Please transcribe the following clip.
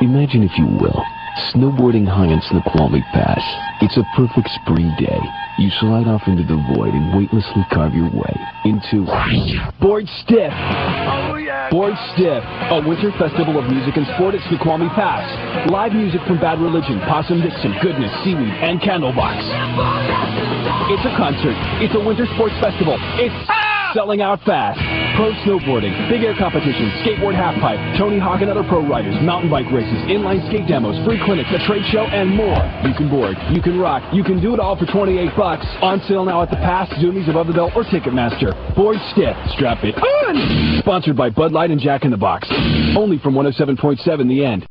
Imagine, if you will, snowboarding high on Snoqualmie Pass. It's a perfect spring day. You slide off into the void and weightlessly carve your way into Board Stiff. Oh, yeah. Board Stiff, a winter festival of music and sport at Snoqualmie Pass. Live music from Bad Religion, Possum Dixon, Goodness, Seaweed, and Candlebox. It's a concert. It's a winter sports festival. It's selling out fast. Pro snowboarding, big air competitions, skateboard halfpipe, Tony Hawk and other pro riders, mountain bike races, inline skate demos, free clinics, a trade show, and more. You can board, you can rock, you can do it all for $28. On sale now at the Pass, Zoomies, Above the Belt, or Ticketmaster. Board Stiff, strap it on! Sponsored by Bud Light and Jack in the Box. Only from 107.7 The End.